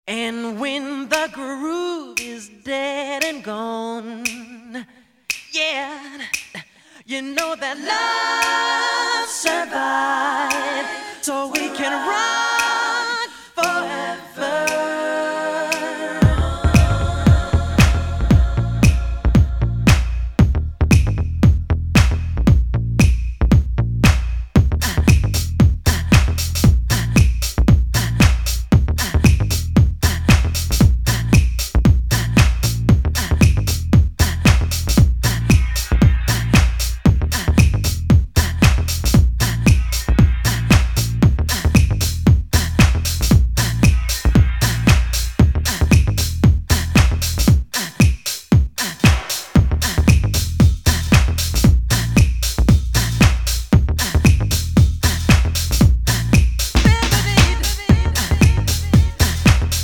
And when the groove is dead and gone, yeah, you know that love survives, so we can rock forever.